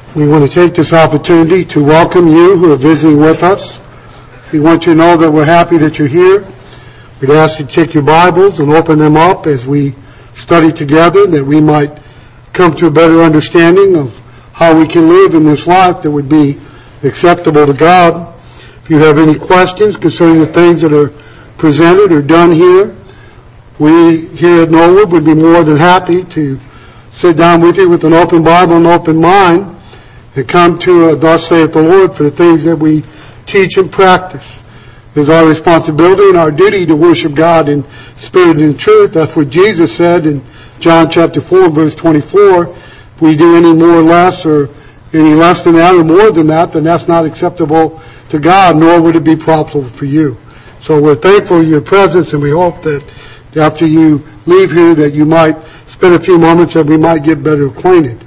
We want to take this opportunity to welcome you who are visiting with us. We want you to know that we're happy that you're here. We'd ask you to take your Bibles and open them up as we study together, that we might come to a better understanding of how we can live in this life that would be acceptable to God. If you have any questions concerning the things that are presented or done here, we here at Knollwood would be more than happy to sit down with you with an open Bible and open mind and come to thus saith the Lord for the things that we teach and practice. It is our responsibility and our duty to worship God in spirit and in truth. That's what Jesus said in John chapter 4, verse 24. If we do any more or less, or any less than that or more than that, then that's not acceptable to God, nor would it be profitable for you. So we're thankful for your presence, and we hope that after you leave here that you might spend a few moments and we might get better acquainted.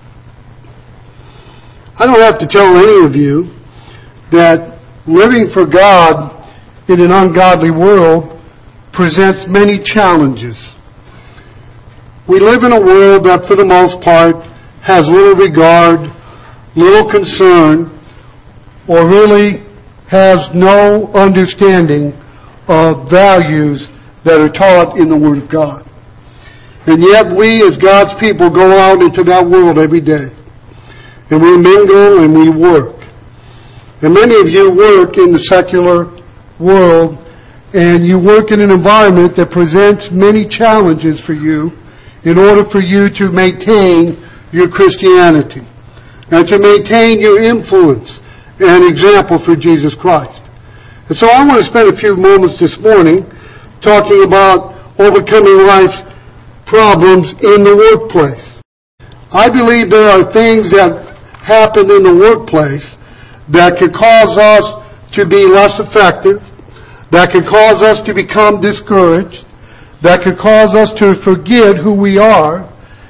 I don't have to tell any of you that living for God in an ungodly world presents many challenges. We live in a world that for the most part has little regard, little concern, or really has no understanding of values that are taught in the Word of God. And yet we as God's people go out into that world every day. And we mingle and we work. And many of you work in the secular world, and you work in an environment that presents many challenges for you in order for you to maintain your Christianity and to maintain your influence and example for Jesus Christ. And so I want to spend a few moments this morning talking about overcoming life's problems in the workplace. I believe there are things that happen in the workplace that could cause us to be less effective, that could cause us to become discouraged, that could cause us to forget who we are,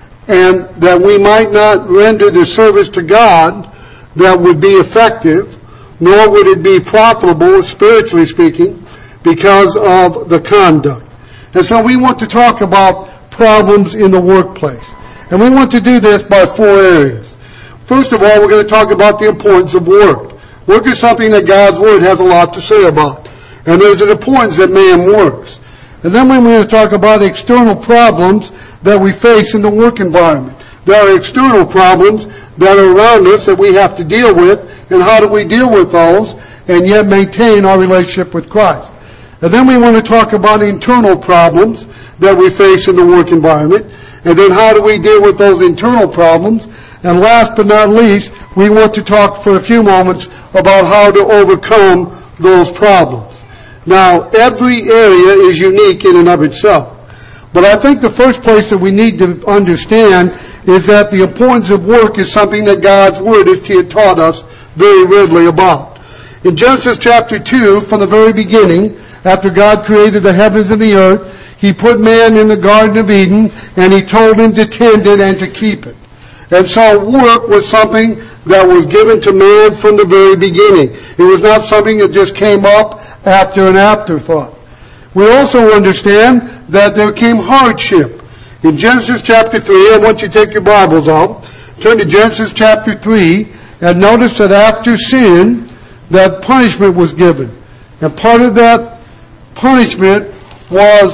and that we might not render the service to God that would be effective, nor would it be profitable, spiritually speaking, because of the conduct. And so we want to talk about problems in the workplace. And we want to do this by four areas. First of all, we're going to talk about the importance of work. Work is something that God's Word has a lot to say about. And there's an importance that man works. And then we're going to talk about external problems that we face in the work environment. There are external problems that are around us that we have to deal with, and how do we deal with those and yet maintain our relationship with Christ. And then we want to talk about internal problems that we face in the work environment, and then how do we deal with those internal problems. And last but not least, we want to talk for a few moments about how to overcome those problems. Now, every area is unique in and of itself. But I think the first place that we need to understand is that the importance of work is something that God's Word has taught us very readily about. In Genesis chapter 2, from the very beginning, after God created the heavens and the earth, He put man in the Garden of Eden, and He told him to tend it and to keep it. And so work was something that was given to man from the very beginning. It was not something that just came up after an afterthought. We also understand that there came hardship. In Genesis chapter 3, I want you to take your Bibles out, turn to Genesis chapter 3, and notice that after sin, that punishment was given. And part of that punishment was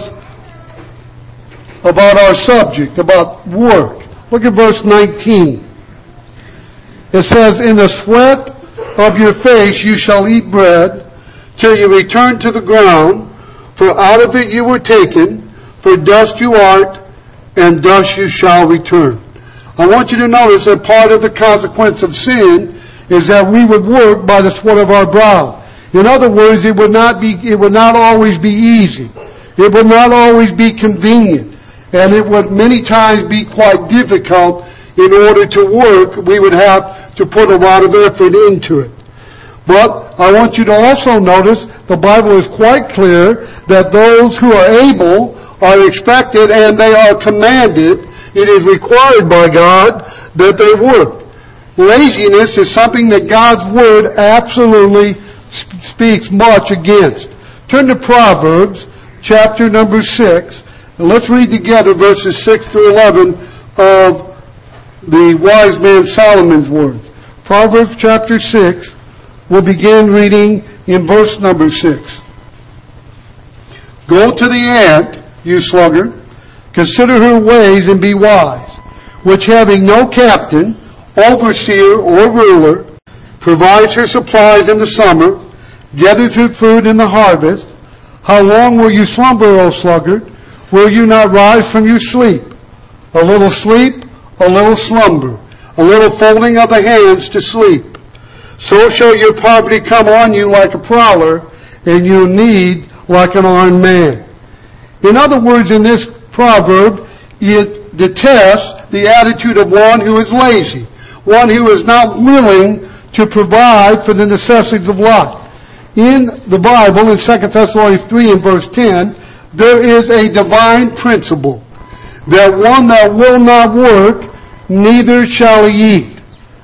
about our subject, about work. Look at verse 19. It says, "In the sweat of your face you shall eat bread, till you return to the ground, for out of it you were taken, for dust you art, and dust you shall return." I want you to notice that part of the consequence of sin is that we would work by the sweat of our brow. In other words, it would not always be easy. It would not always be convenient. And it would many times be quite difficult. In order to work, we would have to put a lot of effort into it. But I want you to also notice the Bible is quite clear that those who are able are expected and they are commanded. It is required by God that they work. Laziness is something that God's Word absolutely speaks much against. Turn to Proverbs chapter number 6. And let's read together verses 6 through 11 of the wise man Solomon's words. Proverbs chapter 6, we'll begin reading in verse number 6. Go to the ant, you sluggard, consider her ways and be wise, which having no captain, overseer, or ruler, provides her supplies in the summer, gathers her food in the harvest. How long will you slumber, O sluggard? Will you not rise from your sleep? A little sleep, a little slumber, a little folding of the hands to sleep. So shall your poverty come on you like a prowler, and your need like an armed man. In other words, in this proverb, it detests the attitude of one who is lazy, one who is not willing to provide for the necessities of life. In the Bible, in 2 Thessalonians 3 and verse 10, there is a divine principle that one that will not work, neither shall he eat.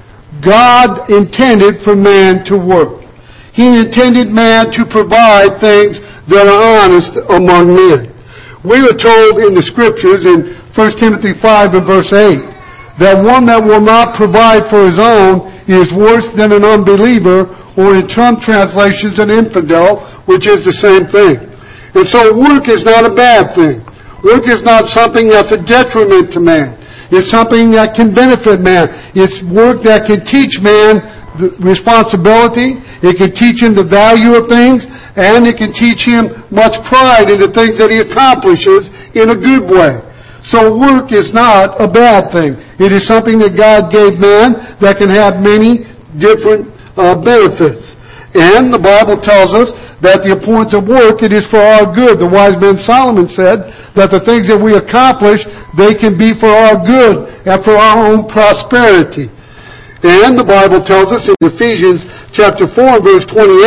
God intended for man to work. He intended man to provide things that are honest among men. We are told in the Scriptures in 1 Timothy 5 and verse 8 that one that will not provide for his own is worse than an unbeliever, or in some translations an infidel, which is the same thing. And so work is not a bad thing. Work is not something that's a detriment to man. It's something that can benefit man. It's work that can teach man the responsibility. It can teach him the value of things, and it can teach him much pride in the things that he accomplishes in a good way. So work is not a bad thing. It is something that God gave man that can have many different benefits. And the Bible tells us that the importance of work, it is for our good. The wise man Solomon said that the things that we accomplish, they can be for our good and for our own prosperity. And the Bible tells us in Ephesians chapter 4 verse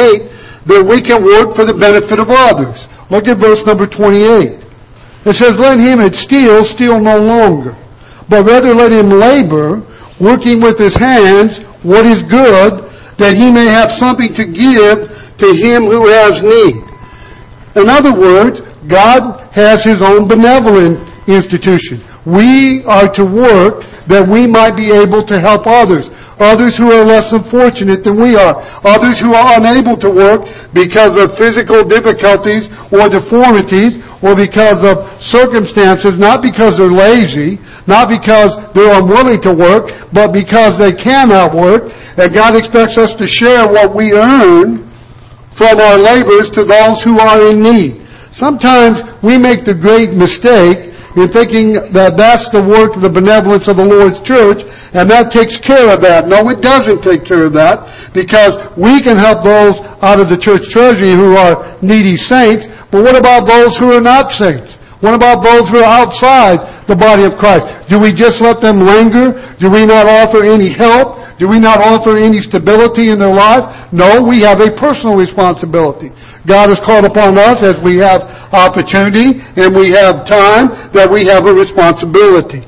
28 that we can work for the benefit of others. Look at verse number 28. It says, let him that steals steal no longer, but rather let him labor, working with his hands what is good, that he may have something to give to him who has need. In other words, God has his own benevolent institution. We are to work that we might be able to help others. Others who are less fortunate than we are. Others who are unable to work because of physical difficulties or deformities or because of circumstances, not because they're lazy, not because they're unwilling to work, but because they cannot work. And God expects us to share what we earn from our labors to those who are in need. Sometimes we make the great mistake in thinking that that's the work of the benevolence of the Lord's church, and that takes care of that. No, it doesn't take care of that, because we can help those out of the church treasury who are needy saints, but what about those who are not saints? What about those who are outside the body of Christ? Do we just let them linger? Do we not offer any help? Do we not offer any stability in their life? No, we have a personal responsibility. God has called upon us as we have opportunity and we have time that we have a responsibility.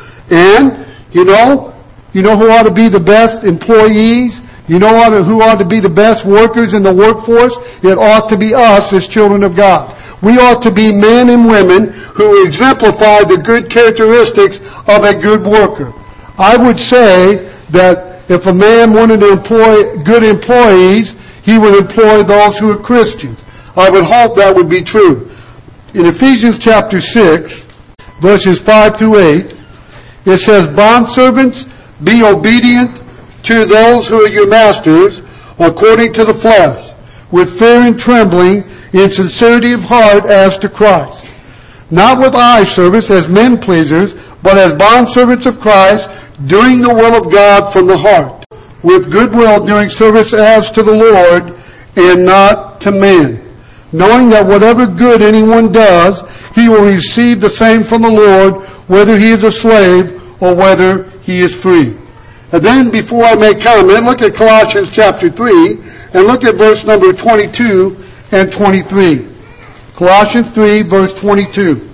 And, you know who ought to be the best employees? You know who ought to be the best workers in the workforce? It ought to be us as children of God. We ought to be men and women who exemplify the good characteristics of a good worker. I would say that if a man wanted to employ good employees, he would employ those who are Christians. I would hope that would be true. In Ephesians chapter 6, verses 5 through 8, it says, bondservants, be obedient to those who are your masters, according to the flesh, with fear and trembling, in sincerity of heart as to Christ. Not with eye service as men pleasers, but as bondservants of Christ, doing the will of God from the heart, with goodwill doing service as to the Lord and not to men, knowing that whatever good anyone does, he will receive the same from the Lord, whether he is a slave or whether he is free. And then before I make comment, look at Colossians chapter 3 and look at verse number 22 and 23. Colossians 3 verse 22.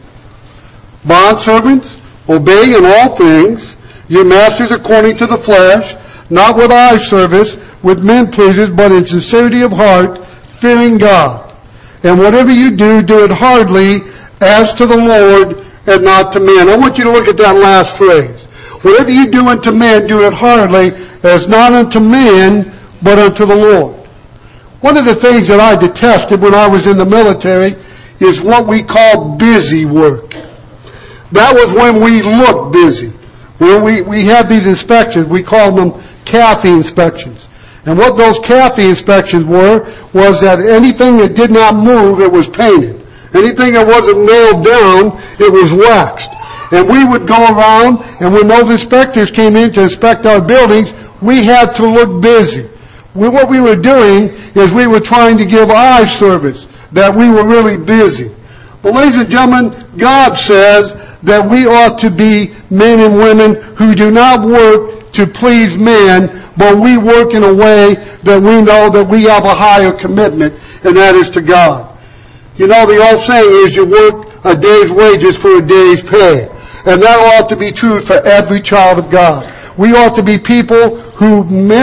Bondservants, obey in all things your masters according to the flesh, not with eye service, with men pleasers, but in sincerity of heart, fearing God. And whatever you do, do it heartily as to the Lord and not to men. I want you to look at that last phrase. Whatever you do unto man, do it heartily, as not unto man, but unto the Lord. One of the things that I detested when I was in the military is what we call busy work. That was when we looked busy. When we had these inspections, we called them CAFE inspections. And what those CAFE inspections were was that anything that did not move, it was painted. Anything that wasn't nailed down, it was waxed. And we would go around, and when those inspectors came in to inspect our buildings, we had to look busy. What we were doing is we were trying to give eye service, that we were really busy. But ladies and gentlemen, God says that we ought to be men and women who do not work to please man, but we work in a way that we know that we have a higher commitment, and that is to God. You know, the old saying is you work a day's wages for a day's pay. And that ought to be true for every child of God. We ought to be people who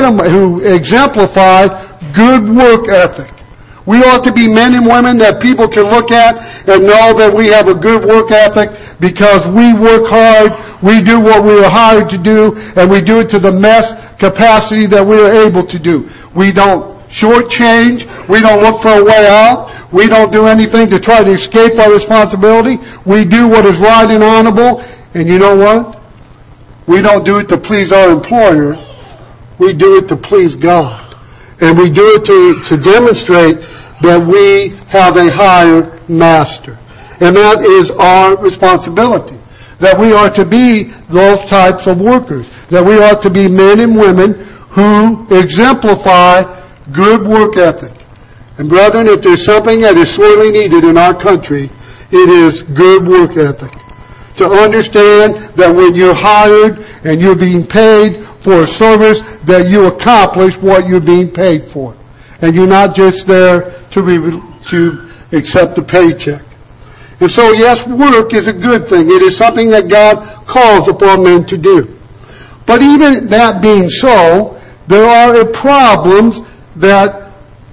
exemplify good work ethic. We ought to be men and women that people can look at and know that we have a good work ethic because we work hard, we do what we are hired to do, and we do it to the best capacity that we are able to do. We don't shortchange, we don't look for a way out, we don't do anything to try to escape our responsibility. We do what is right and honorable, and you know what? We don't do it to please our employer, we do it to please God. And we do it to demonstrate that we have a higher master. And that is our responsibility. That we are to be those types of workers. That we are to be men and women who exemplify good work ethic. And brethren, if there's something that is sorely needed in our country, it is good work ethic. To understand that when you're hired and you're being paid for a service, that you accomplish what you're being paid for. And you're not just there to accept the paycheck. And so, yes, work is a good thing. It is something that God calls upon men to do. But even that being so, there are problems that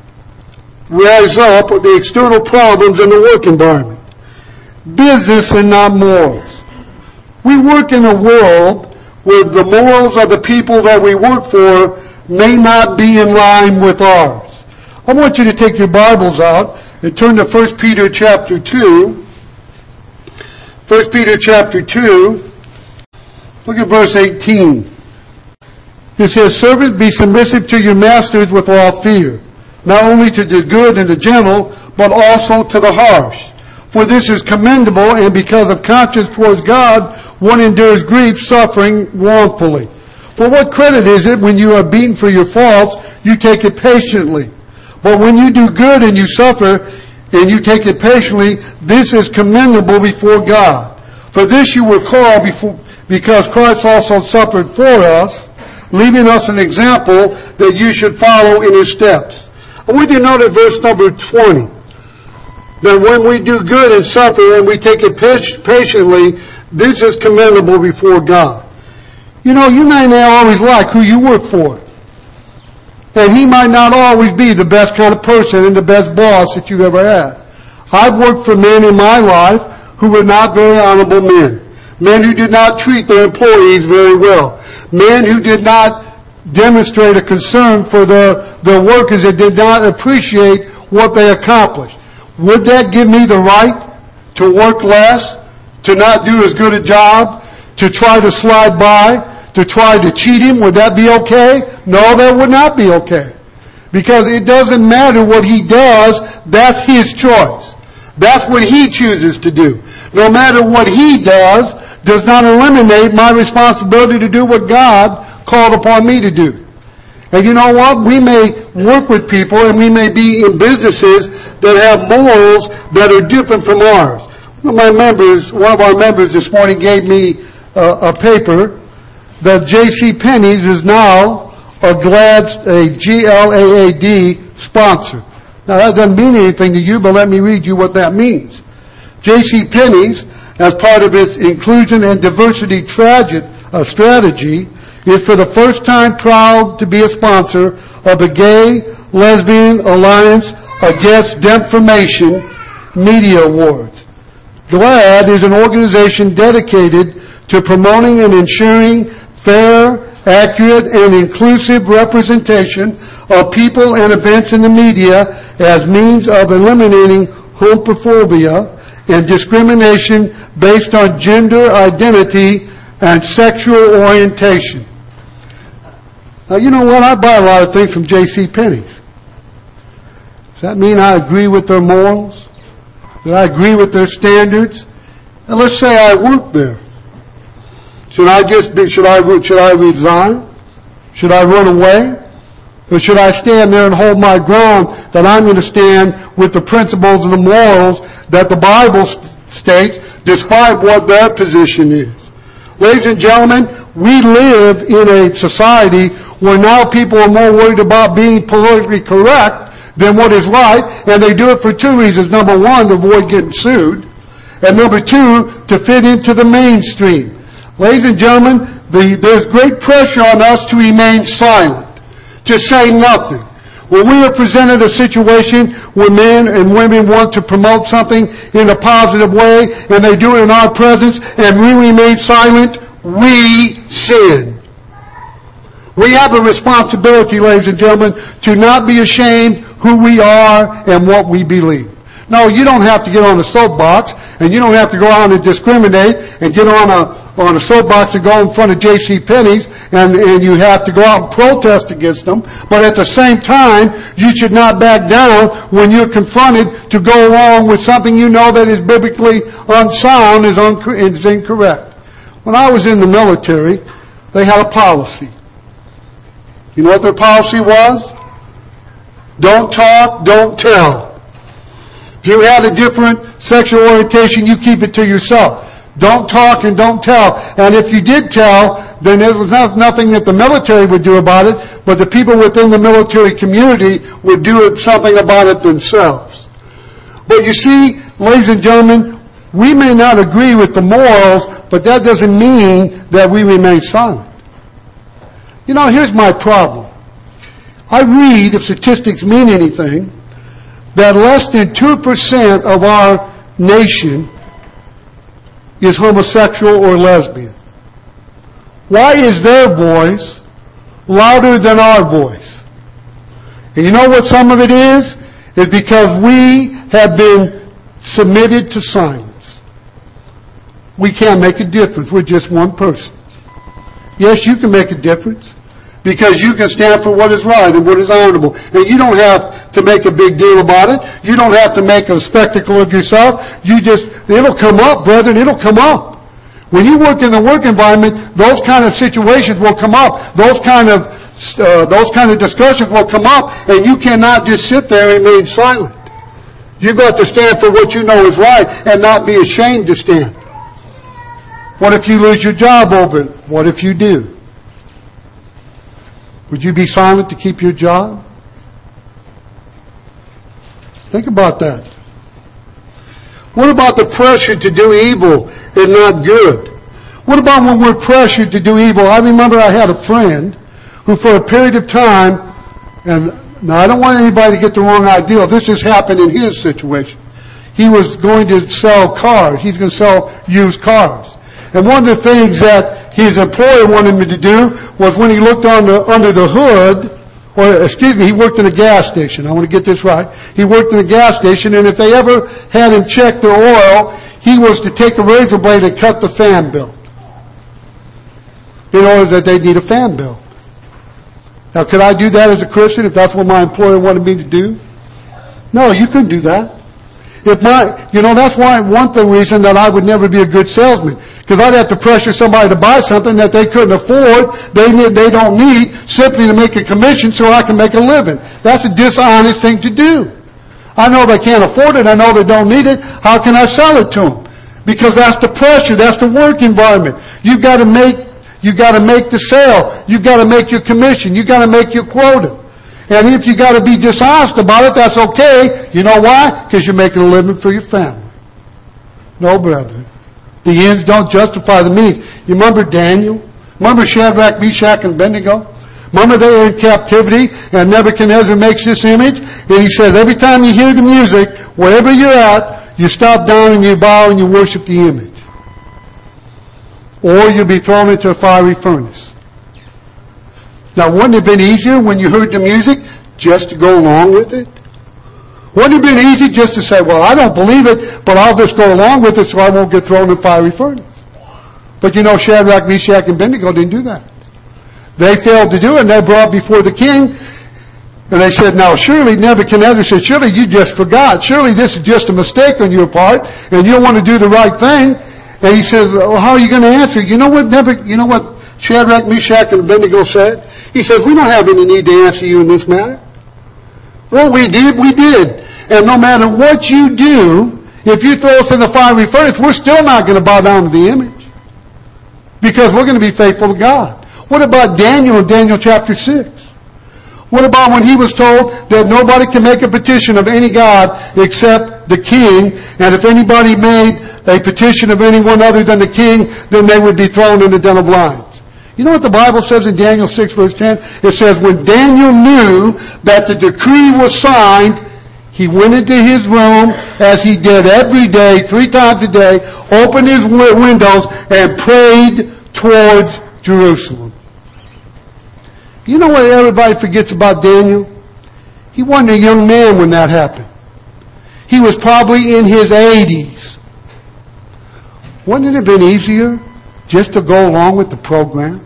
rise up, or the external problems in the work environment. Business and not morals. We work in a world where the morals of the people that we work for may not be in line with ours. I want you to take your Bibles out and turn to 1 Peter chapter 2. 1 Peter chapter 2. Look at verse 18. It says, "Servants, be submissive to your masters with all fear, not only to the good and the gentle, but also to the harsh. For this is commendable, and because of conscience towards God, one endures grief, suffering wrongfully. For what credit is it when you are beaten for your faults, you take it patiently? But when you do good and you suffer, and you take it patiently, this is commendable before God. For this you were called because Christ also suffered for us, leaving us an example that you should follow in His steps." I want you to note at verse number 20. That when we do good and suffer and we take it patiently, this is commendable before God. You know, you may not always like who you work for. And he might not always be the best kind of person and the best boss that you've ever had. I've worked for men in my life who were not very honorable men. Men who did not treat their employees very well. Men who did not demonstrate a concern for their workers and did not appreciate what they accomplished. Would that give me the right to work less, to not do as good a job, to try to slide by, to try to cheat him? Would that be okay? No, that would not be okay. Because it doesn't matter what he does, that's his choice. That's what he chooses to do. No matter what he does not eliminate my responsibility to do what God called upon me to do. And you know what? We may work with people and we may be in businesses that have morals that are different from ours. One of our members this morning gave me a paper that J.C. Penney's is now a GLAAD sponsor. Now that doesn't mean anything to you, but let me read you what that means. J.C. Penney's, as part of its inclusion and diversity strategy, is for the first time proud to be a sponsor of the Gay Lesbian Alliance Against Defamation Media Awards. GLAAD is an organization dedicated to promoting and ensuring fair, accurate, and inclusive representation of people and events in the media as means of eliminating homophobia and discrimination based on gender identity and sexual orientation. Now, you know what? I buy a lot of things from J.C. Penney's. Does that mean I agree with their morals? That I agree with their standards? And let's say I work there. Should I resign? Should I run away? Or should I stand there and hold my ground that I'm going to stand with the principles and the morals that the Bible states, despite what their position is? Ladies and gentlemen, we live in a society where now people are more worried about being politically correct than what is right, and they do it for two reasons. Number one, to avoid getting sued, and number two, to fit into the mainstream. Ladies and gentlemen, there's great pressure on us to remain silent, to say nothing. When we are presented a situation where men and women want to promote something in a positive way, and they do it in our presence, and we remain silent, we sin. We have a responsibility, ladies and gentlemen, to not be ashamed who we are and what we believe. No, you don't have to get on a soapbox, and you don't have to go out and discriminate and get on a soapbox to go in front of J.C. Penney's and you have to go out and protest against them. But at the same time, you should not back down when you're confronted to go along with something you know that is biblically unsound, is incorrect. When I was in the military, they had a policy. You know what their policy was? Don't talk, don't tell. If you had a different sexual orientation, you keep it to yourself. Don't talk and don't tell. And if you did tell, then there was nothing that the military would do about it, but the people within the military community would do something about it themselves. But you see, ladies and gentlemen, we may not agree with the morals, but that doesn't mean that we remain silent. You know, here's my problem. I read, if statistics mean anything, that less than 2% of our nation is homosexual or lesbian. Why is their voice louder than our voice? And you know what some of it is? It's because we have been submitted to silence. We can't make a difference with just one person. Yes, you can make a difference because you can stand for what is right and what is honorable. And you don't have to make a big deal about it. You don't have to make a spectacle of yourself. It'll come up, brethren, it'll come up. When you work in the work environment, those kind of situations will come up. Those kind of discussions will come up, and you cannot just sit there and remain silent. You've got to stand for what you know is right and not be ashamed to stand. What if you lose your job over it? What if you do? Would you be silent to keep your job? Think about that. What about the pressure to do evil and not good? What about when we're pressured to do evil? I remember I had a friend who for a period of time, and now I don't want anybody to get the wrong idea. This has happened in his situation. He was going to sell cars. He's going to sell used cars. And one of the things that his employer wanted me to do was when he looked under the hood, he worked in a gas station. I want to get this right. He worked in a gas station, and if they ever had him check their oil, he was to take a razor blade and cut the fan belt in order that they need a fan belt. Now, could I do that as a Christian if that's what my employer wanted me to do? No, you couldn't do that. That's why one reason that I would never be a good salesman. Because I'd have to pressure somebody to buy something that they couldn't afford, they don't need, simply to make a commission so I can make a living. That's a dishonest thing to do. I know they can't afford it, I know they don't need it, how can I sell it to them? Because that's the pressure, that's the work environment. You've got to make the sale, you've got to make your commission, you've got to make your quota. And if you got to be dishonest about it, that's okay. You know why? Because you're making a living for your family. No, brother. The ends don't justify the means. You remember Daniel? Remember Shadrach, Meshach, and Abednego? Remember they were in captivity, and Nebuchadnezzar makes this image, and he says, every time you hear the music, wherever you're at, you stop down and you bow and you worship the image. or you'll be thrown into a fiery furnace. Now, wouldn't it have been easier when you heard the music just to go along with it? Wouldn't it have been easy just to say, well, I don't believe it, but I'll just go along with it so I won't get thrown in a fiery furnace? But you know, Shadrach, Meshach, and Abednego didn't do that. They failed to do it, and they brought before the king. And they said, now surely, Nebuchadnezzar said, surely you just forgot. Surely this is just a mistake on your part, and you don't want to do the right thing. And he says, well, how are you going to answer? You know what Shadrach, Meshach, and Abednego said? He says, we don't have any need to answer you in this matter. Well, we did. And no matter what you do, if you throw us in the fiery furnace, we're still not going to bow down to the image. Because we're going to be faithful to God. What about Daniel in Daniel chapter 6? What about when he was told that nobody can make a petition of any God except the king, and if anybody made a petition of anyone other than the king, then they would be thrown in the den of lions? You know what the Bible says in Daniel 6 verse 10? It says, when Daniel knew that the decree was signed, he went into his room, as he did every day, 3 times a day, opened his windows, and prayed towards Jerusalem. You know what everybody forgets about Daniel? He wasn't a young man when that happened. He was probably in his 80s. Wouldn't it have been easier just to go along with the program?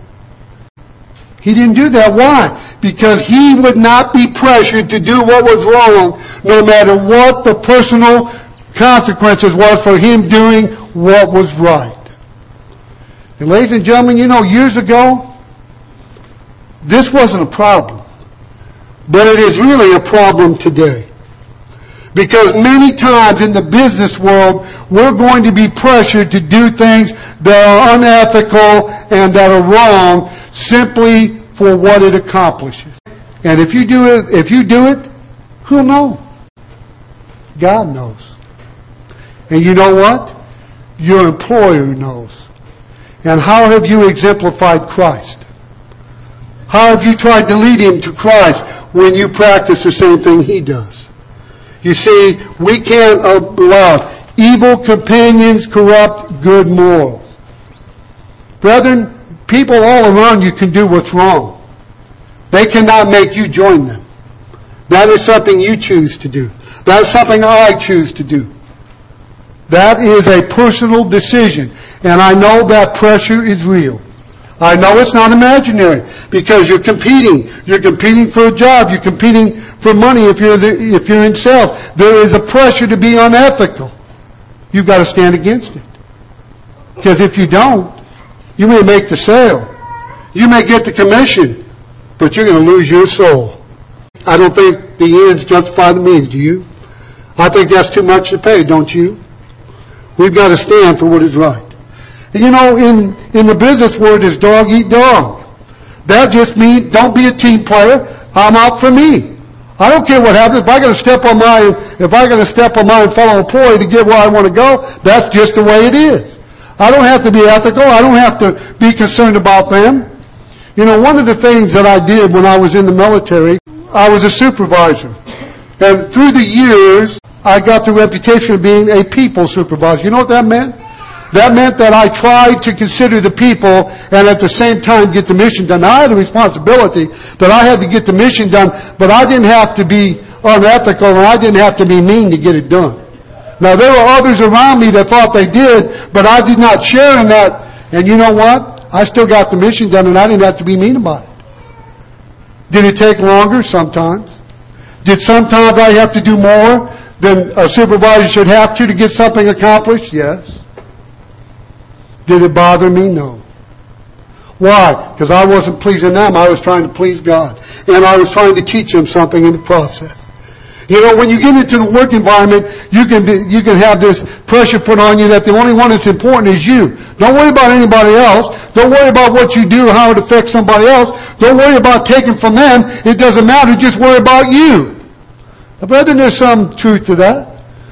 He didn't do that. Why? Because he would not be pressured to do what was wrong, no matter what the personal consequences were for him doing what was right. And ladies and gentlemen, you know, years ago, this wasn't a problem. But it is really a problem today. Because many times in the business world, we're going to be pressured to do things that are unethical and that are wrong simply for what it accomplishes. And if you do it, who'll know? God knows. And you know what? Your employer knows. And how have you exemplified Christ? How have you tried to lead him to Christ when you practice the same thing he does? You see, we can't allow evil companions corrupt good morals. Brethren, people all around you can do what's wrong. They cannot make you join them. That is something you choose to do. That is something I choose to do. That is a personal decision. And I know that pressure is real. I know it's not imaginary because you're competing. You're competing for a job. You're competing for money if you're in sales. There is a pressure to be unethical. You've got to stand against it. Because if you don't, you may make the sale. You may get the commission, but you're going to lose your soul. I don't think the ends justify the means, do you? I think that's too much to pay, don't you? We've got to stand for what is right. You know, in the business word is dog eat dog. That just means don't be a team player. I'm out for me. I don't care what happens. If I got to step on my fellow employee to get where I want to go, that's just the way it is. I don't have to be ethical. I don't have to be concerned about them. You know, one of the things that I did when I was in the military, I was a supervisor. And through the years, I got the reputation of being a people supervisor. You know what that meant? That meant that I tried to consider the people and at the same time get the mission done. Now, I had a responsibility that I had to get the mission done, but I didn't have to be unethical and I didn't have to be mean to get it done. Now, there were others around me that thought they did, but I did not share in that. And you know what? I still got the mission done and I didn't have to be mean about it. Did it take longer? Sometimes. Did sometimes I have to do more than a supervisor should have to get something accomplished? Yes. Did it bother me? No. Why? Because I wasn't pleasing them. I was trying to please God. And I was trying to teach them something in the process. You know, when you get into the work environment, you can have this pressure put on you that the only one that's important is you. Don't worry about anybody else. Don't worry about what you do or how it affects somebody else. Don't worry about taking from them. It doesn't matter. Just worry about you. Now, brethren, there's some truth to that.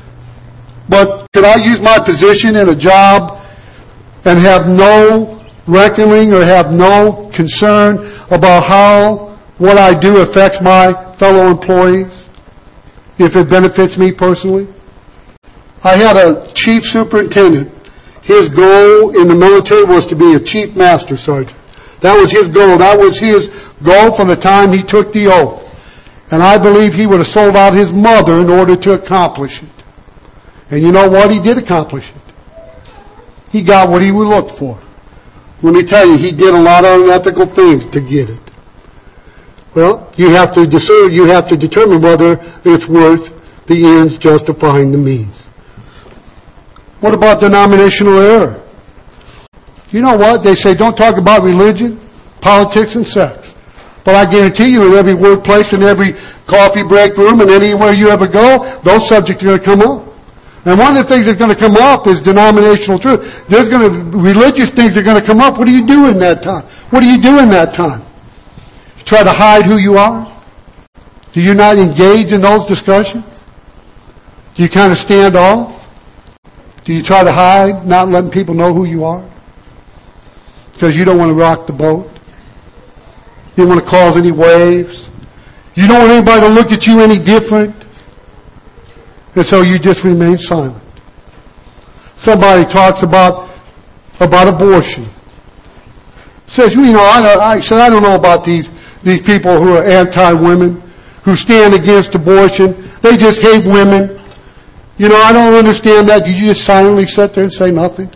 But could I use my position in a job and have no reckoning or have no concern about how what I do affects my fellow employees, if it benefits me personally? I had a chief superintendent. his goal in the military was to be a chief master sergeant. That was his goal. That was his goal from the time he took the oath. And I believe he would have sold out his mother in order to accomplish it. And you know what? He did accomplish it. He got what he would look for. Let me tell you, he did a lot of unethical things to get it. Well, you have to discern, you have to determine whether it's worth the ends justifying the means. What about denominational error? You know what? They say don't talk about religion, politics, and sex. But I guarantee you in every workplace, in every coffee break room, and anywhere you ever go, those subjects are going to come up. And one of the things that's going to come up is denominational truth. Religious things are going to come up. What do you do in that time? What do you do in that time? You try to hide who you are? Do you not engage in those discussions? Do you kind of stand off? Do you try to hide, not letting people know who you are? Because you don't want to rock the boat. You don't want to cause any waves. You don't want anybody to look at you any different. And so you just remain silent. Somebody talks about abortion. Says, you know, I don't know about these people who are anti-women, who stand against abortion. They just hate women. You know, I don't understand that. You just silently sit there and say nothing.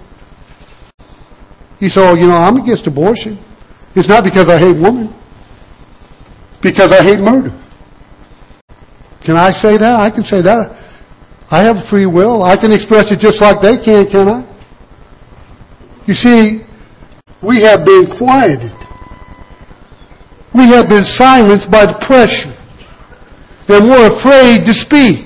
You say, oh, you know, I'm against abortion. It's not because I hate women. Because I hate murder. Can I say that? I can say that. I have free will. I can express it just like they can I? You see, we have been quieted. We have been silenced by the pressure. And we're afraid to speak.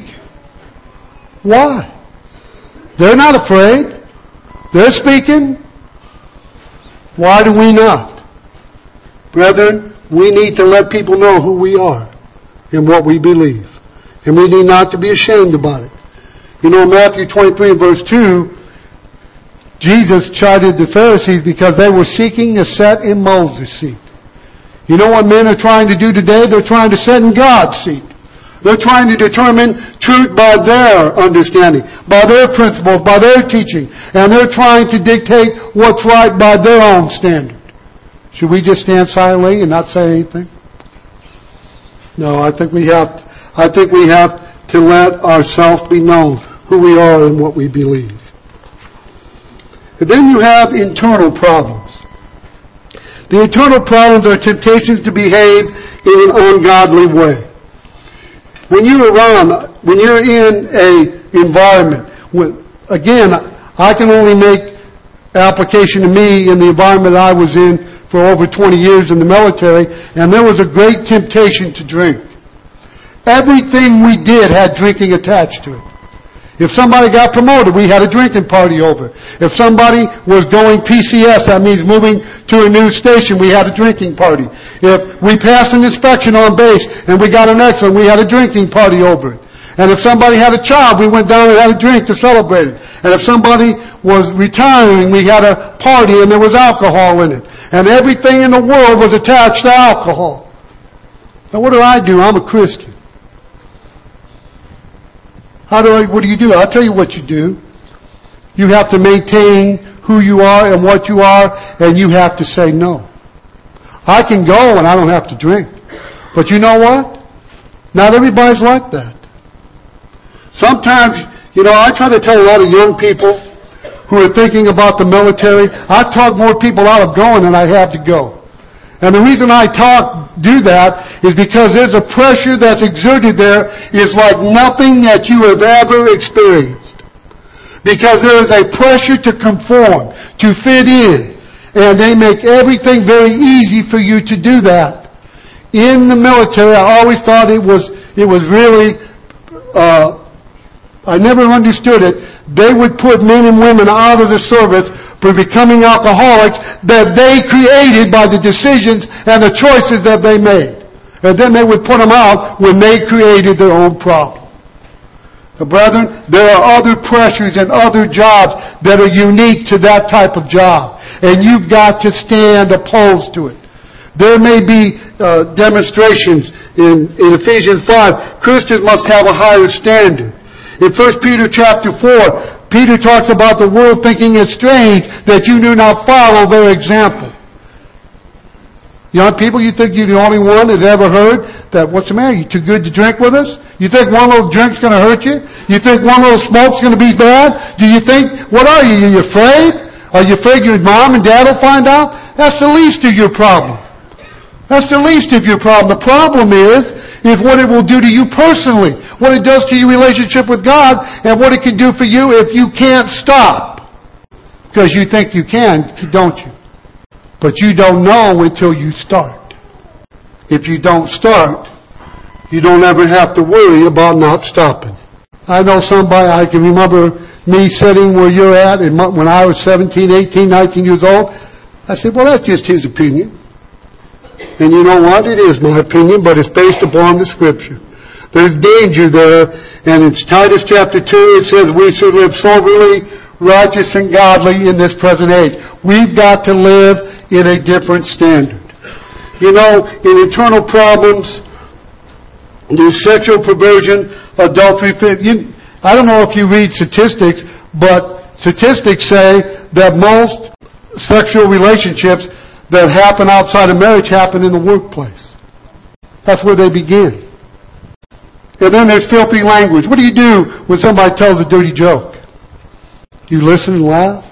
Why? They're not afraid. They're speaking. Why do we not? Brethren, we need to let people know who we are and what we believe. And we need not to be ashamed about it. You know, in Matthew 23 verse 2, Jesus chided the Pharisees because they were seeking a set in Moses' seat. You know what men are trying to do today? They're trying to sit in God's seat. They're trying to determine truth by their understanding, by their principles, by their teaching. And they're trying to dictate what's right by their own standard. Should we just stand silently and not say anything? No, I think we have to let ourselves be known, who we are and what we believe. And then you have internal problems. The internal problems are temptations to behave in an ungodly way. When you're in an environment, again, I can only make application to me in the environment I was in for over 20 years in the military, and there was a great temptation to drink. Everything we did had drinking attached to it. If somebody got promoted, we had a drinking party over. If somebody was going PCS, that means moving to a new station, we had a drinking party. If we passed an inspection on base and we got an excellent, we had a drinking party over it. And if somebody had a child, we went down and had a drink to celebrate it. And if somebody was retiring, we had a party and there was alcohol in it. And everything in the world was attached to alcohol. Now what do? I'm a Christian. What do you do? I'll tell you what you do. You have to maintain who you are and what you are, and you have to say no. I can go and I don't have to drink. But you know what? Not everybody's like that. Sometimes, I try to tell a lot of young people who are thinking about the military, I talk more people out of going than I have to go. And the reason I do that is because there's a pressure that's exerted there is like nothing that you have ever experienced. Because there is a pressure to conform, to fit in. And they make everything very easy for you to do that. In the military, I always thought it was really, I never understood it. They would put men and women out of the service for becoming alcoholics that they created by the decisions and the choices that they made. And then they would put them out when they created their own problem. But brethren, there are other pressures and other jobs that are unique to that type of job. And you've got to stand opposed to it. There may be demonstrations in Ephesians 5. Christians must have a higher standard. In 1 Peter chapter 4, Peter talks about the world thinking it strange that you do not follow their example. Young people, you think you're the only one that's ever heard that, what's the matter? You too good to drink with us? You think one little drink's going to hurt you? You think one little smoke's going to be bad? Do you think, what are you? Are you afraid? Are you afraid your mom and dad will find out? That's the least of your problem. That's the least of your problem. The problem is what it will do to you personally, what it does to your relationship with God, and what it can do for you if you can't stop. Because you think you can, don't you? But you don't know until you start. If you don't start, you don't ever have to worry about not stopping. I know somebody, I can remember me sitting where you're at, and when I was 17, 18, 19 years old, I said, well, that's just his opinion. And you know what? It is my opinion, but it's based upon the Scripture. There's danger there, and in Titus chapter 2, it says we should live soberly, righteous, and godly in this present age. We've got to live in a different standard. You know, in eternal problems, there's sexual perversion, adultery. I don't know if you read statistics, but statistics say that most sexual relationships that happen outside of marriage happen in the workplace. That's where they begin. And then there's filthy language. What do you do when somebody tells a dirty joke? You listen and laugh?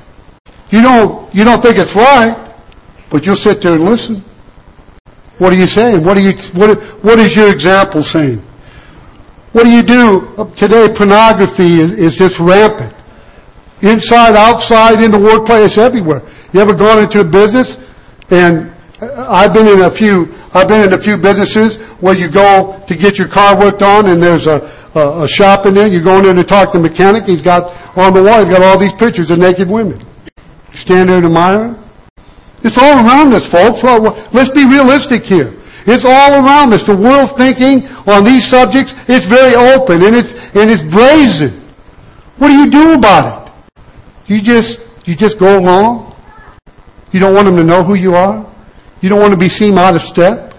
You don't think it's right, but you'll sit there and listen. What are you saying? What is your example saying? What do you do? Today, pornography is just rampant. Inside, outside, in the workplace, everywhere. You ever gone into a business? And I've been in a few businesses where you go to get your car worked on, and there's a shop in there. You go in there to talk to the mechanic. He's got on the wall. He's got all these pictures of naked women. You stand there and admire them. It's all around us, folks. Let's be realistic here. It's all around us. The world thinking on these subjects, it's very open and it's brazen. What do you do about it? You just go along? You don't want them to know who you are? You don't want to be seen out of step?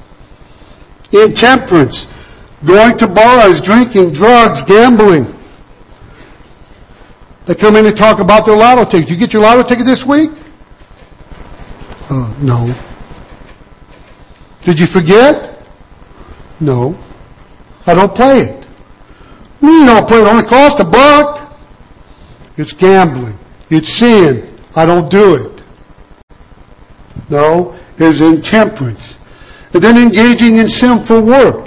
Intemperance, going to bars, drinking, drugs, gambling. They come in and talk about their lotto ticket. You get your lotto ticket this week? No. Did you forget? No. I don't play it. You don't play it. It only costs $1. It's gambling. It's sin. I don't do it. No. There's intemperance. And then engaging in sinful work.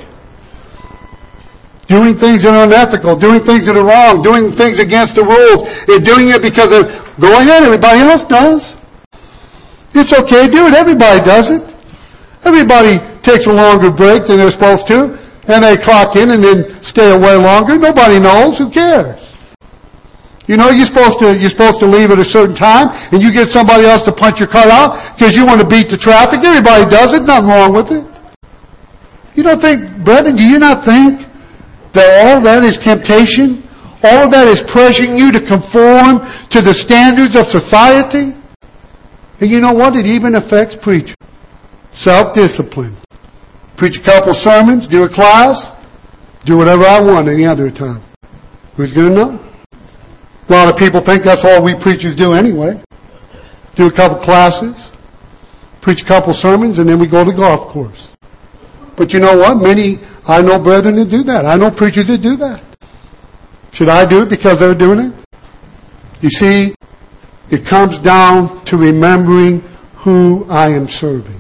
Doing things that are unethical. Doing things that are wrong. Doing things against the rules. And doing it because go ahead, everybody else does. It's okay to do it. Everybody does it. Everybody takes a longer break than they're supposed to, and they clock in and then stay away longer. Nobody knows. Who cares? You know, you're supposed to leave at a certain time, and you get somebody else to punch your car out because you want to beat the traffic. Everybody does it. Nothing wrong with it. You don't think, brethren, do you not think that all that is temptation? All that is pressuring you to conform to the standards of society? And you know what? It even affects preaching. Self-discipline. Preach a couple sermons, do a class, do whatever I want any other time. Who's going to know? A lot of people think that's all we preachers do anyway. Do a couple classes, preach a couple sermons, and then we go to the golf course. But you know what? I know brethren that do that. I know preachers that do that. Should I do it because they're doing it? You see, it comes down to remembering who I am serving.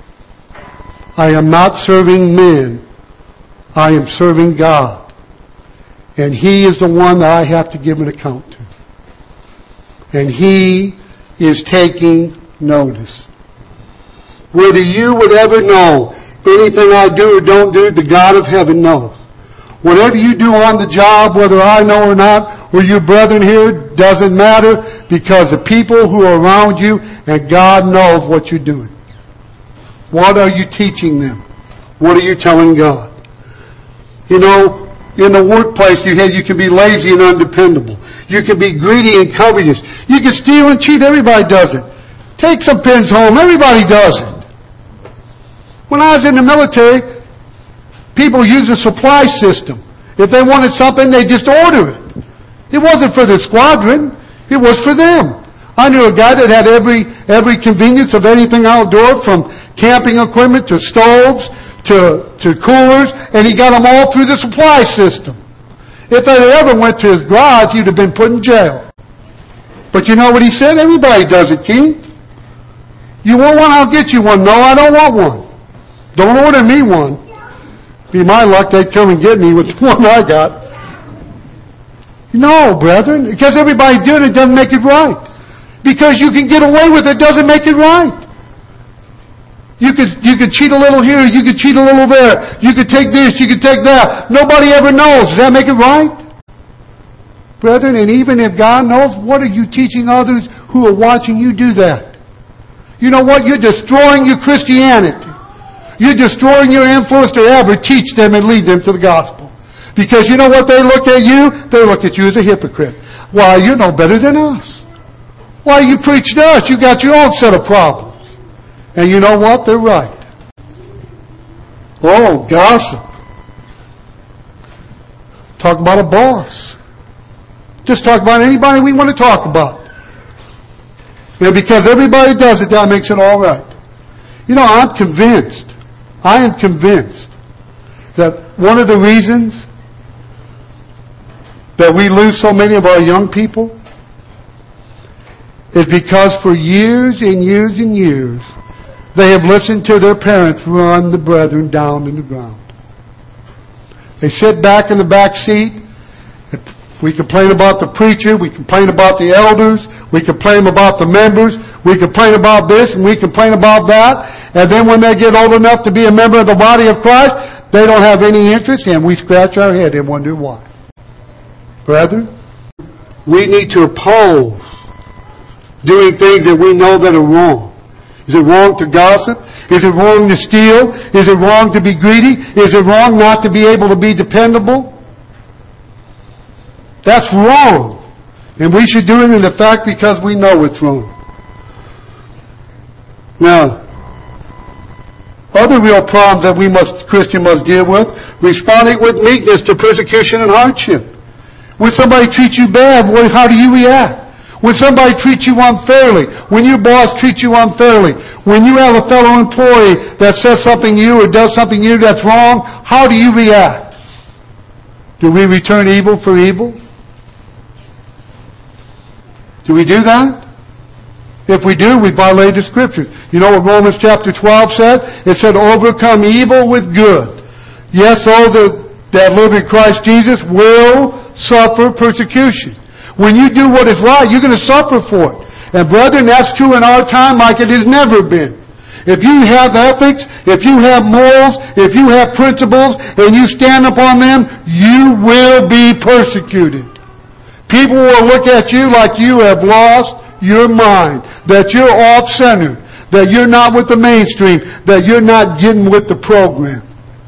I am not serving men. I am serving God. And He is the one that I have to give an account to. And He is taking notice. Whether you would ever know anything I do or don't do, the God of heaven knows. Whatever you do on the job, whether I know or not, or your brethren here, doesn't matter, because the people who are around you and God knows what you're doing. What are you teaching them? What are you telling God? You know, in the workplace you can be lazy and undependable. You can be greedy and covetous. You can steal and cheat. Everybody does it. Take some pins home. Everybody does it. When I was in the military, people used a supply system. If they wanted something, they just order it. It wasn't for the squadron. It was for them. I knew a guy that had every convenience of anything outdoor, from camping equipment to stoves to coolers, and he got them all through the supply system. If they ever went to his garage, he'd have been put in jail. But you know what he said? Everybody does it, Keith. You want one? I'll get you one. No, I don't want one. Don't order me one. Be my luck, they'd come and get me with the one I got. No, brethren, because everybody's doing it doesn't make it right. Because you can get away with it doesn't make it right. You could cheat a little here, you could cheat a little there, you could take this, you could take that. Nobody ever knows. Does that make it right? Brethren, and even if God knows, what are you teaching others who are watching you do that? You know what? You're destroying your Christianity. You're destroying your influence to ever teach them and lead them to the gospel. Because you know what they look at you? They look at you as a hypocrite. Why, you're no better than us. Why, you preach to us? You got your own set of problems. And you know what? They're right. Oh, gossip. Talk about a boss. Just talk about anybody we want to talk about. And because everybody does it, that makes it all right. You know, I am convinced that one of the reasons that we lose so many of our young people is because for years and years and years, they have listened to their parents run the brethren down in the ground. They sit back in the back seat. We complain about the preacher. We complain about the elders. We complain about the members. We complain about this and we complain about that. And then when they get old enough to be a member of the body of Christ, they don't have any interest, and we scratch our head and wonder why. Brethren, we need to oppose doing things that we know that are wrong. Is it wrong to gossip? Is it wrong to steal? Is it wrong to be greedy? Is it wrong not to be able to be dependable? That's wrong. And we should do it in fact because we know it's wrong. Now, other real problems that Christian must deal with, responding with meekness to persecution and hardship. When somebody treats you bad, how do you react? When somebody treats you unfairly, when your boss treats you unfairly, when you have a fellow employee that says something to you or does something to you that's wrong, how do you react? Do we return evil for evil? Do we do that? If we do, we violate the Scriptures. You know what Romans chapter 12 said? It said, overcome evil with good. Yes, those that live in Christ Jesus will suffer persecution. When you do what is right, you're going to suffer for it. And brethren, that's true in our time like it has never been. If you have ethics, if you have morals, if you have principles, and you stand upon them, you will be persecuted. People will look at you like you have lost your mind, that you're off-centered, that you're not with the mainstream, that you're not getting with the program.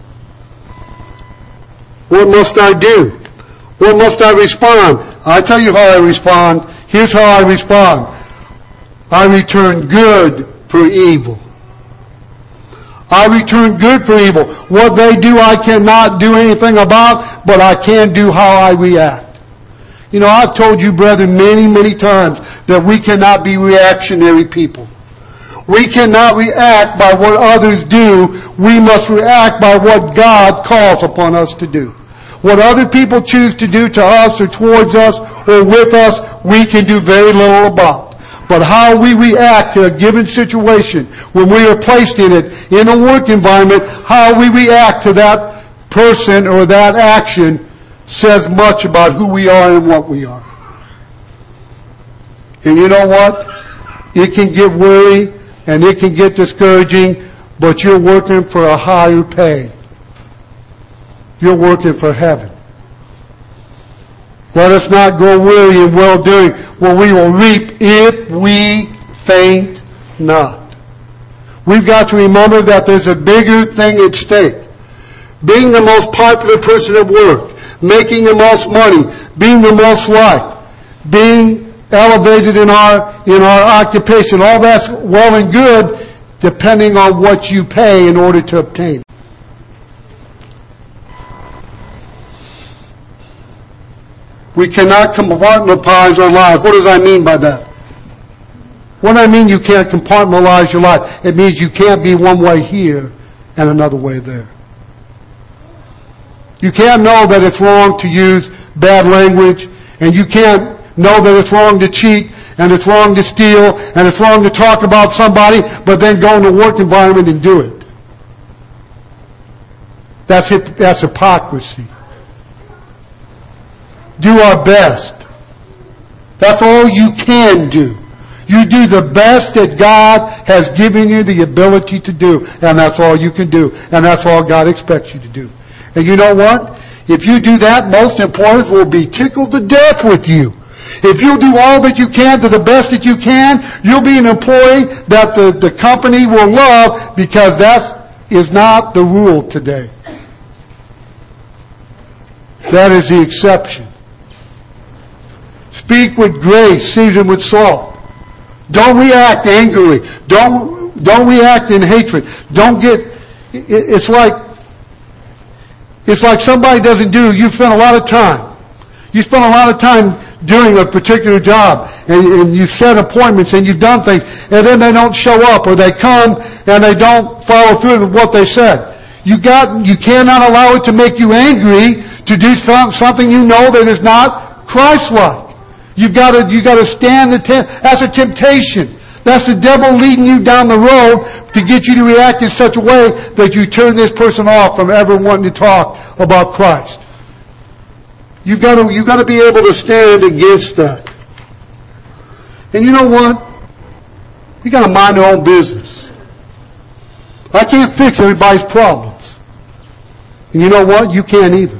What must I do? What must I respond? I tell you how I respond. Here's how I respond. I return good for evil. I return good for evil. What they do I cannot do anything about, but I can do how I react. You know, I've told you, brethren, many, many times that we cannot be reactionary people. We cannot react by what others do. We must react by what God calls upon us to do. What other people choose to do to us or towards us or with us, we can do very little about. But how we react to a given situation, when we are placed in it, in a work environment, how we react to that person or that action says much about who we are and what we are. And you know what? It can get weary and it can get discouraging, but you're working for a higher pay. You're working for heaven. Let us not grow weary in well-doing, for we will reap if we faint not. We've got to remember that there's a bigger thing at stake. Being the most popular person at work, making the most money, being the most liked, being elevated in our occupation, all that's well and good, depending on what you pay in order to obtain it. We cannot compartmentalize our lives. What does I mean by that? What I mean you can't compartmentalize your life, it means you can't be one way here and another way there. You can't know that it's wrong to use bad language, and you can't know that it's wrong to cheat, and it's wrong to steal, and it's wrong to talk about somebody, but then go in the work environment and do it. That's hypocrisy. Do our best. That's all you can do. You do the best that God has given you the ability to do, and that's all you can do, and that's all God expects you to do. And you know what? If you do that, most employers will be tickled to death with you. If you do all that you can to the best that you can, you'll be an employee that the company will love, because that is not the rule today. That is the exception. Speak with grace, seasoned with salt. Don't react angrily. Don't react in hatred. It's like somebody doesn't do. You spend a lot of time. You spend a lot of time doing a particular job, and you set appointments, and you've done things, and then they don't show up, or they come and they don't follow through with what they said. You cannot allow it to make you angry to do something you know that is not Christ-like. You've got to stand that's a temptation. That's the devil leading you down the road to get you to react in such a way that you turn this person off from ever wanting to talk about Christ. You've got to be able to stand against that. And you know what? You got to mind your own business. I can't fix everybody's problems. And you know what? You can't either.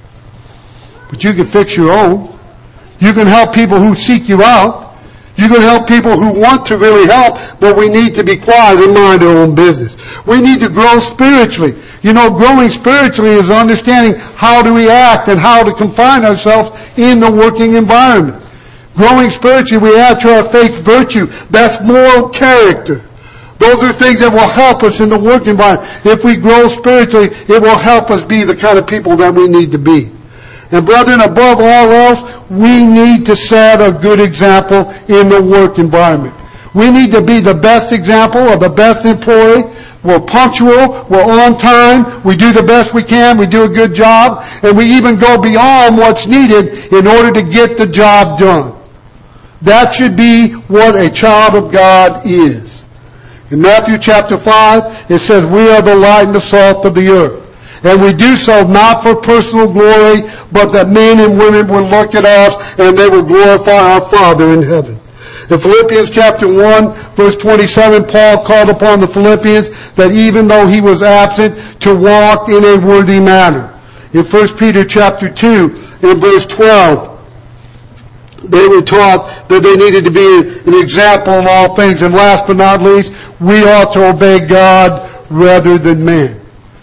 But you can fix your own. You can help people who seek you out. You can help people who want to really help, but we need to be quiet and mind our own business. We need to grow spiritually. You know, growing spiritually is understanding how to react and how to confine ourselves in the working environment. Growing spiritually, we add to our faith virtue. That's moral character. Those are things that will help us in the work environment. If we grow spiritually, it will help us be the kind of people that we need to be. And brethren, above all else, we need to set a good example in the work environment. We need to be the best example of the best employee. We're punctual, we're on time, we do the best we can, we do a good job, and we even go beyond what's needed in order to get the job done. That should be what a child of God is. In Matthew chapter 5, it says, "We are the light and the salt of the earth. And we do so not for personal glory, but that men and women will look at us and they will glorify our Father in heaven." In Philippians chapter 1, verse 27, Paul called upon the Philippians that even though he was absent, to walk in a worthy manner. In 1 Peter chapter 2, in verse 12, they were taught that they needed to be an example in all things. And last but not least, we ought to obey God rather than man.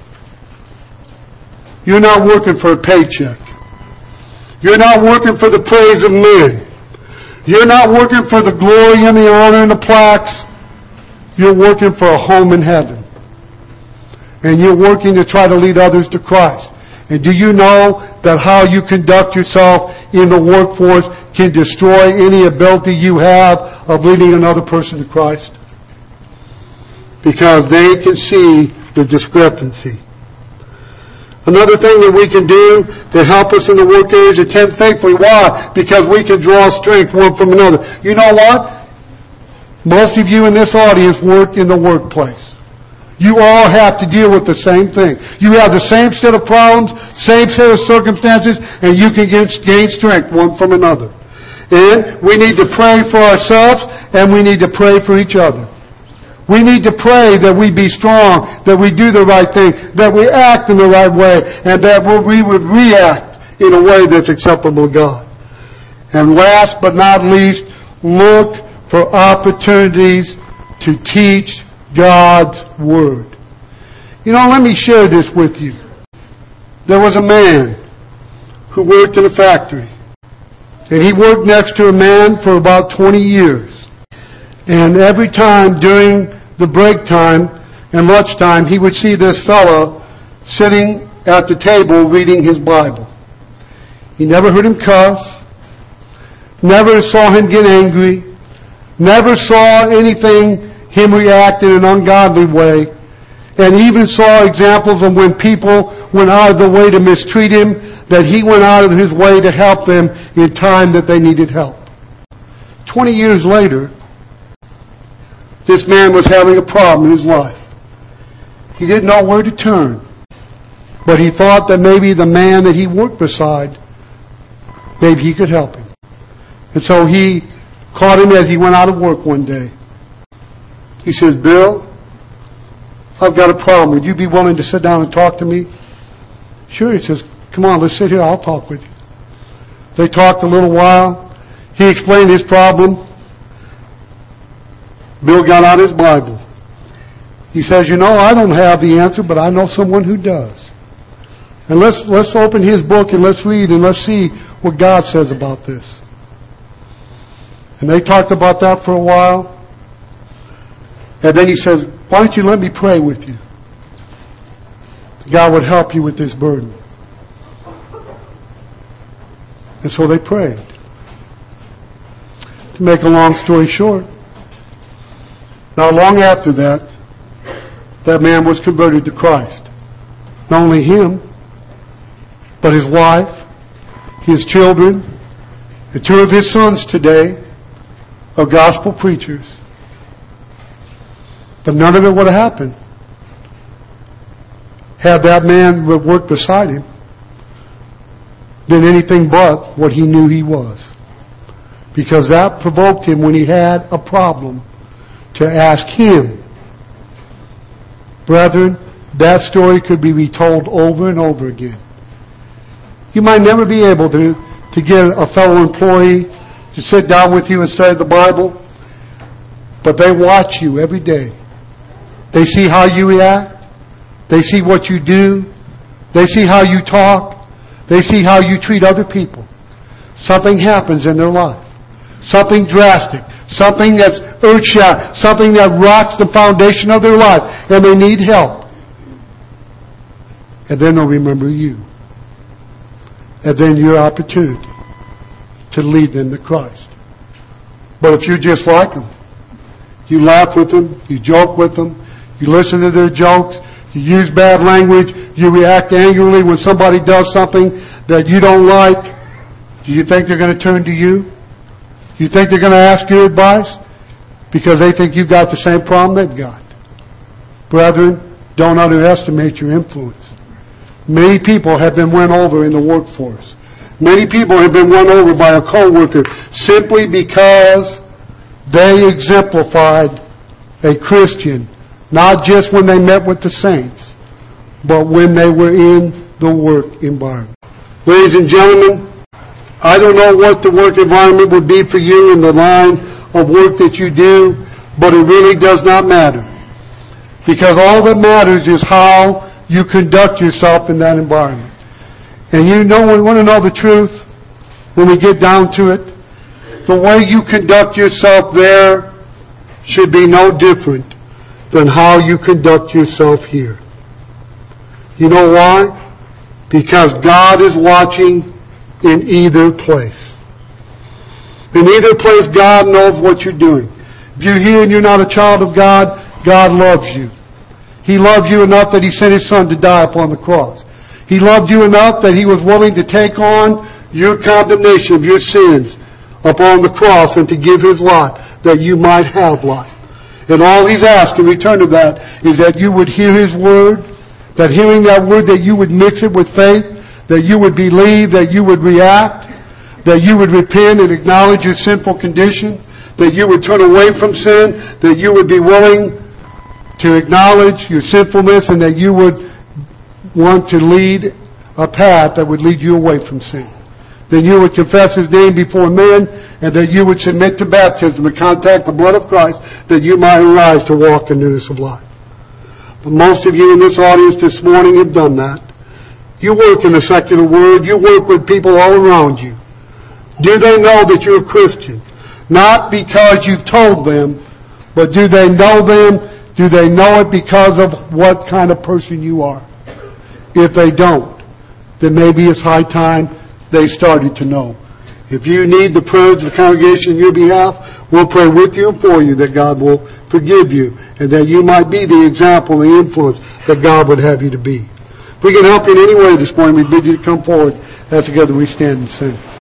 You're not working for a paycheck. You're not working for the praise of men. You're not working for the glory and the honor and the plaques. You're working for a home in heaven. And you're working to try to lead others to Christ. And do you know that how you conduct yourself in the workforce can destroy any ability you have of leading another person to Christ? Because they can see the discrepancy. Another thing that we can do to help us in the work area is attend faithfully. Why? Because we can draw strength one from another. You know what? Most of you in this audience work in the workplace. You all have to deal with the same thing. You have the same set of problems, same set of circumstances, and you can gain strength one from another. And we need to pray for ourselves, and we need to pray for each other. We need to pray that we be strong, that we do the right thing, that we act in the right way, and that we would react in a way that's acceptable to God. And last but not least, look for opportunities to teach God's Word. You know, let me share this with you. There was a man who worked in a factory, and he worked next to a man for about 20 years. And every time during the break time and lunchtime, he would see this fellow sitting at the table reading his Bible. He never heard him cuss. never saw him get angry, never saw him react in an ungodly way, and even saw examples of when people went out of the way to mistreat him, that he went out of his way to help them in time that they needed help. 20 years later, this man was having a problem in his life. He didn't know where to turn, but he thought that maybe the man that he worked beside, maybe he could help him. And so he caught him as he went out of work one day. He says, "Bill, I've got a problem. Would you be willing to sit down and talk to me?" "Sure." He says, "Come on, let's sit here. I'll talk with you." They talked a little while. He explained his problem. Bill got out his Bible. He says, "I don't have the answer, but I know someone who does. And let's open his book and let's read and let's see what God says about this." And they talked about that for a while. And then he says, "Why don't you let me pray with you? God would help you with this burden." And so they prayed. To make a long story short, not long after that, that man was converted to Christ. Not only him, but his wife, his children, and 2 of his sons today are gospel preachers. But none of it would have happened had that man that worked beside him been anything but what he knew he was. Because that provoked him when he had a problem to ask him. Brethren, that story could be retold over and over again. You might never be able to get a fellow employee to sit down with you and study the Bible, but they watch you every day. They see how you react. They see what you do. They see how you talk. They see how you treat other people. Something happens in their life. Something drastic. Something that's earth-shattering. Something that rocks the foundation of their life. And they need help. And then they'll remember you. And then your opportunity to lead them to Christ. But if you're just like them, you laugh with them, you joke with them, you listen to their jokes, you use bad language, you react angrily when somebody does something that you don't like, do you think they're going to turn to you? Do you think they're going to ask your advice? Because they think you've got the same problem they've got. Brethren, don't underestimate your influence. Many people have been won over in the workforce. Many people have been won over by a coworker simply because they exemplified a Christian, not just when they met with the saints, but when they were in the work environment. Ladies and gentlemen, I don't know what the work environment would be for you in the line of work that you do, but it really does not matter. Because all that matters is how you conduct yourself in that environment. And we want to know the truth when we get down to it. The way you conduct yourself there should be no different than how you conduct yourself here. You know why? Because God is watching in either place. In either place, God knows what you're doing. If you're here and you're not a child of God, God loves you. He loved you enough that He sent His Son to die upon the cross. He loved you enough that He was willing to take on your condemnation of your sins upon the cross and to give His life that you might have life. And all He's asked in return of that is that you would hear His Word, that hearing that Word that you would mix it with faith, that you would believe, that you would react, that you would repent and acknowledge your sinful condition, that you would turn away from sin, that you would be willing to acknowledge your sinfulness, and that you would want to lead a path that would lead you away from sin. Then you would confess His name before men, and that you would submit to baptism and contact the blood of Christ, that you might arise to walk in newness of life. But most of you in this audience this morning have done that. You work in the secular world. You work with people all around you. Do they know that you're a Christian? Not because you've told them, but do they know them? Do they know it because of what kind of person you are? If they don't, then maybe it's high time they started to know. If you need the prayers of the congregation on your behalf, we'll pray with you and for you that God will forgive you and that you might be the example and the influence that God would have you to be. If we can help you in any way this morning, we bid you to come forward. As together we stand and sing.